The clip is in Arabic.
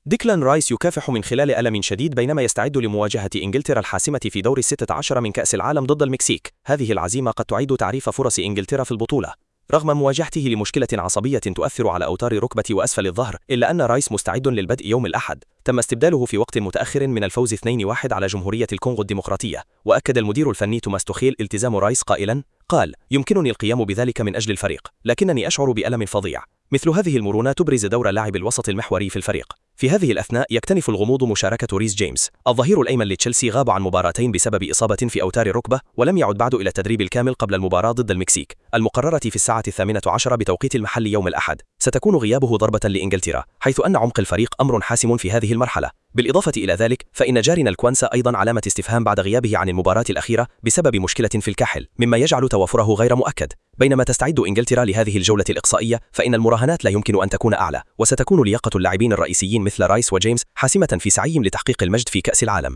ديكلان رايس يكافح من خلال ألم شديد بينما يستعد لمواجهة إنجلترا الحاسمة في دور 16 من كأس العالم ضد المكسيك. هذه العزيمة قد تعيد تعريف فرص إنجلترا في البطولة. رغم مواجهته لمشكلة عصبية تؤثر على أوتار الركبة وأسفل الظهر، إلا أن رايس مستعد للبدء يوم الأحد. تم استبداله في وقت متأخر من الفوز 2-1 على جمهورية الكونغو الديمقراطية. وأكد المدير الفني توماس توخيل التزام رايس قائلا: يمكنني القيام بذلك من أجل الفريق، لكنني أشعر بألم فظيع. مثل هذه المرونة تبرز دور لاعب الوسط المحوري في الفريق. في هذه الأثناء يكتنف الغموض مشاركة ريس جيمس. الظهير الأيمن لتشيلسي غاب عن مباراتين بسبب إصابة في أوتار الركبة، ولم يعد بعد إلى التدريب الكامل قبل المباراة ضد المكسيك المقررة في الساعة 18 بتوقيت المحل يوم الأحد. ستكون غيابه ضربة لإنجلترا، حيث أن عمق الفريق أمر حاسم في هذه المرحلة. بالإضافة إلى ذلك، فإن جارنا الكوانسا أيضا علامة استفهام بعد غيابه عن المباراة الأخيرة بسبب مشكلة في الكاحل، مما يجعل توافره غير مؤكد. بينما تستعد إنجلترا لهذه الجولة الإقصائية، فإن المراهنات لا يمكن أن تكون أعلى، وستكون لياقة اللاعبين الرئيسيين مثل رايس وجيمس حاسمة في سعيهم لتحقيق المجد في كأس العالم.